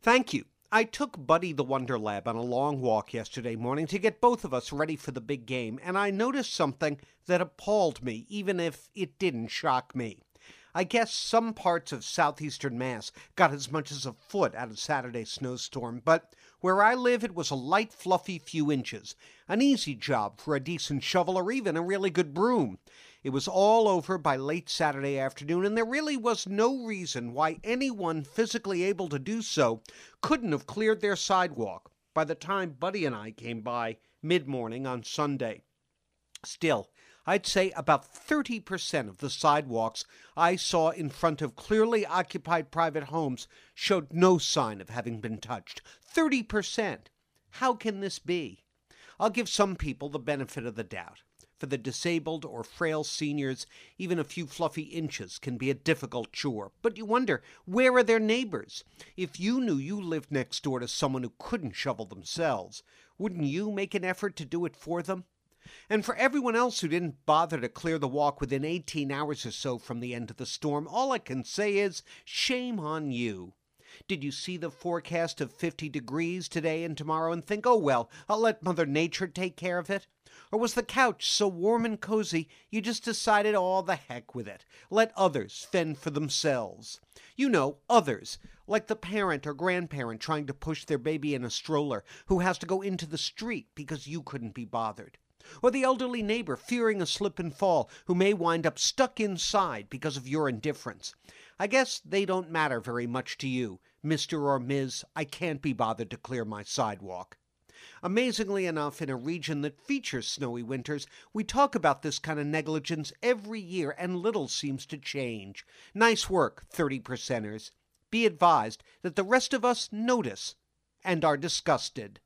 Thank you. I took Buddy the Wonder Lab on a long walk yesterday morning to get both of us ready for the big game, and I noticed something that appalled me, even if it didn't shock me. I guess some parts of southeastern Mass got as much as a foot out of Saturday's snowstorm, but where I live it was a light, fluffy few inches. An easy job for a decent shovel or even a really good broom. It was all over by late Saturday afternoon, and there really was no reason why anyone physically able to do so couldn't have cleared their sidewalk by the time Buddy and I came by mid-morning on Sunday. Still, I'd say about 30% of the sidewalks I saw in front of clearly occupied private homes showed no sign of having been touched. 30%! How can this be? I'll give some people the benefit of the doubt. For the disabled or frail seniors, even a few fluffy inches can be a difficult chore. But you wonder, where are their neighbors? If you knew you lived next door to someone who couldn't shovel themselves, wouldn't you make an effort to do it for them? And for everyone else who didn't bother to clear the walk within 18 hours or so from the end of the storm, all I can say is, shame on you. Did you see the forecast of 50 degrees today and tomorrow and think, oh well, I'll let Mother Nature take care of it? Or was the couch so warm and cozy you just decided, oh, the heck with it. Let others fend for themselves. You know, others, like the parent or grandparent trying to push their baby in a stroller who has to go into the street because you couldn't be bothered. Or the elderly neighbor fearing a slip and fall who may wind up stuck inside because of your indifference. I guess they don't matter very much to you, Mr. or Ms. I can't be bothered to clear my sidewalk. Amazingly enough, in a region that features snowy winters, we talk about this kind of negligence every year and little seems to change. Nice work, 30%ers. Be advised that the rest of us notice and are disgusted.